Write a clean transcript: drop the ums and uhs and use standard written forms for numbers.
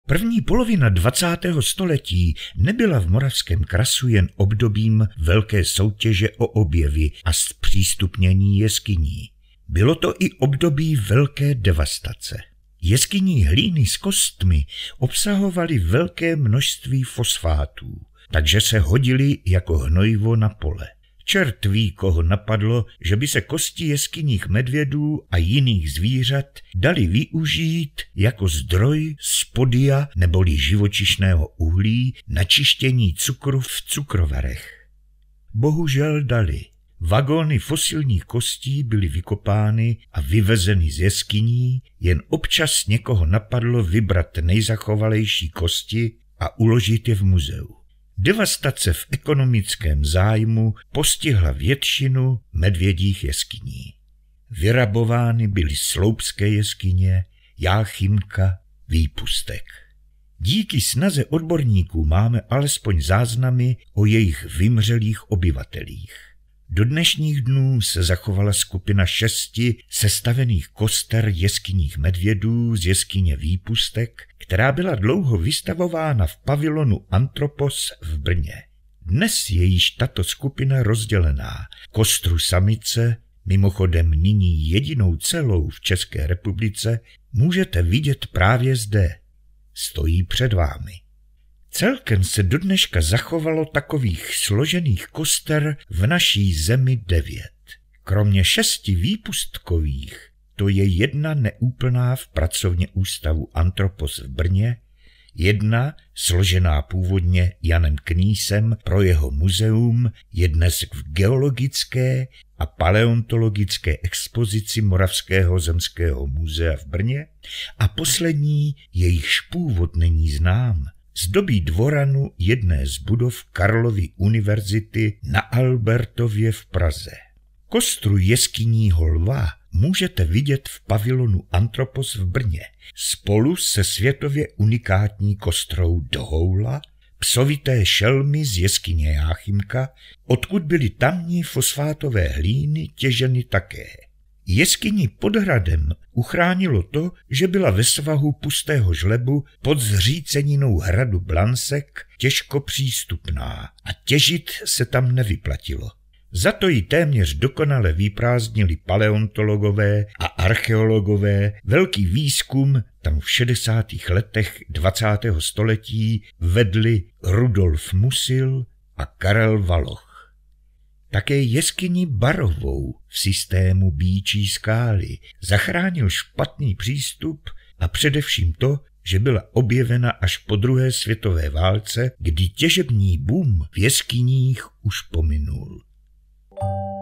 První polovina 20. století nebyla v Moravském krasu jen obdobím velké soutěže o objevy a zpřístupnění jeskyní. Bylo to i období velké devastace. Jeskyní hlíny s kostmi obsahovaly velké množství fosfátů, takže se hodily jako hnojivo na pole. Čert ví, koho napadlo, že by se kosti jeskyních medvědů a jiných zvířat daly využít jako zdroj spodia neboli živočišného uhlí na čištění cukru v cukrovarech. Bohužel dali. Vagóny fosilních kostí byly vykopány a vyvezeny z jeskyní, jen občas někoho napadlo vybrat nejzachovalejší kosti a uložit je v muzeu. Devastace v ekonomickém zájmu postihla většinu medvědích jeskyní. Vyrabovány byly Sloupské jeskyně, Jáchymka, Výpustek. Díky snaze odborníků máme alespoň záznamy o jejich vymřelých obyvatelích. Do dnešních dnů se zachovala skupina 6 sestavených koster jeskyních medvědů z jeskyně Výpustek, která byla dlouho vystavována v pavilonu Antropos v Brně. Dnes je již tato skupina rozdělená. Kostru samice, mimochodem nyní jedinou celou v České republice, můžete vidět právě zde. Stojí před vámi. Celkem se do dneška zachovalo takových složených koster v naší zemi 9. Kromě 6 výpustkových, to je 1 neúplná v pracovně ústavu Antropos v Brně, 1 složená původně Janem Knýsem pro jeho muzeum, je dnes v geologické a paleontologické expozici Moravského zemského muzea v Brně a poslední, jejichž původ není znám, zdobí dvoranu jedné z budov Karlovy univerzity na Albertově v Praze. Kostru jeskyního lva můžete vidět v pavilonu Antropos v Brně spolu se světově unikátní kostrou Dohoula, psovité šelmy z jeskyně Jáchymka, odkud byly tamní fosfátové hlíny těženy také. Jeskyni pod hradem uchránilo to, že byla ve svahu pustého žlebu pod zříceninou hradu Blansek těžko přístupná a těžit se tam nevyplatilo. Za to ji téměř dokonale vyprázdnili paleontologové a archeologové, velký výzkum tam v 60. letech 20. století vedli Rudolf Musil a Karel Valoch. Také jeskyni Barovou v systému Býčí skály zachránil špatný přístup a především to, že byla objevena až po 2. světové válce, kdy těžební boom v jeskyních už pominul.